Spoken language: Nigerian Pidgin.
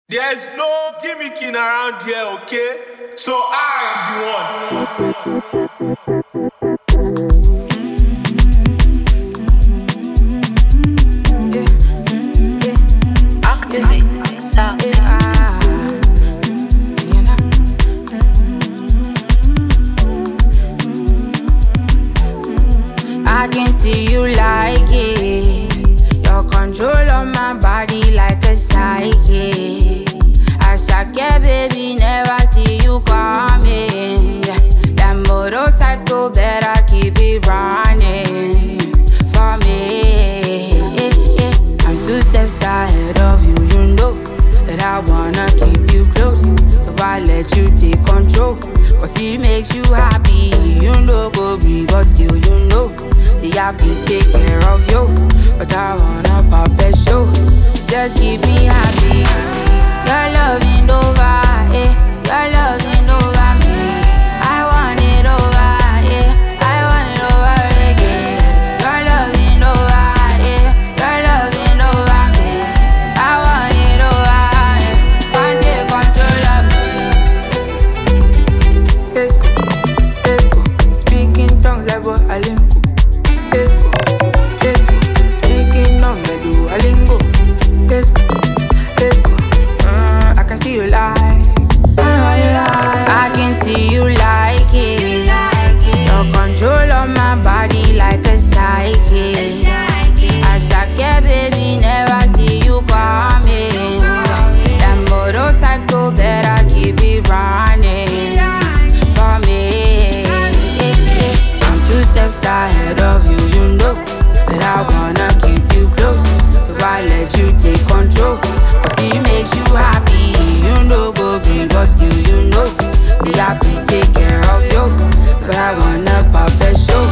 There's no gimmicking around here, okay? So I am the one. I can see you like it. Your control on my body like a psychic. I shall get, baby, never see you coming. That motorcycle better keep it running for me. I'm 2 steps ahead of you, you know that I wanna keep you close. So I let you take control, cause it makes you happy. You know go be, but still you know. See, I feel take care of you, but I wanna pop a show. Just keep me happy. Your loving over, your loving over me. I want it over, I want it over again. Your loving over, your loving over me. I want it over, can't take control of me. Let's go, speaking tongues like what I link. Let's go, speaking on the Duolingo. Let's go, I can see you like, I can see you like it. Your control on my body like a psychic. I shall get, baby, never see you coming. That motorcycle better keep it running for me. I'm 2 steps ahead of you, you know that I wanna keep you close. So I let you take control, cause it makes you happy. You know go be, but still you know. See, I feel take care of you, but I wanna pop a show.